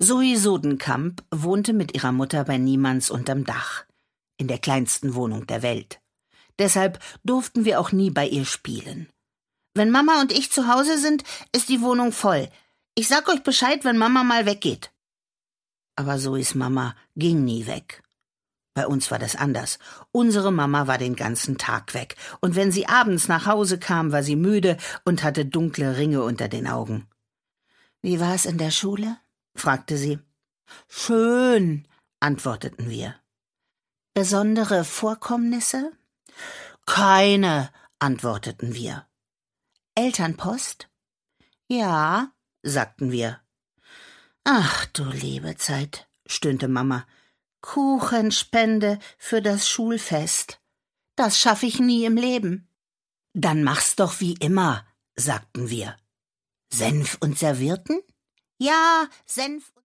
Zoe Sodenkamp wohnte mit ihrer Mutter bei Niemanns unterm Dach, in der kleinsten Wohnung der Welt. Deshalb durften wir auch nie bei ihr spielen. Wenn Mama und ich zu Hause sind, ist die Wohnung voll. Ich sag euch Bescheid, wenn Mama mal weggeht. Aber Zoes Mama ging nie weg. Bei uns war das anders. Unsere Mama war den ganzen Tag weg. Und wenn sie abends nach Hause kam, war sie müde und hatte dunkle Ringe unter den Augen. »Wie war's in der Schule?« fragte sie. »Schön«, antworteten wir. »Besondere Vorkommnisse?« »Keine«, antworteten wir. »Elternpost?« »Ja«, sagten wir. »Ach du liebe Zeit«, stöhnte Mama. »Kuchenspende für das Schulfest. Das schaffe ich nie im Leben.« »Dann mach's doch wie immer«, sagten wir. »Senf und Servietten?« »Ja, Senf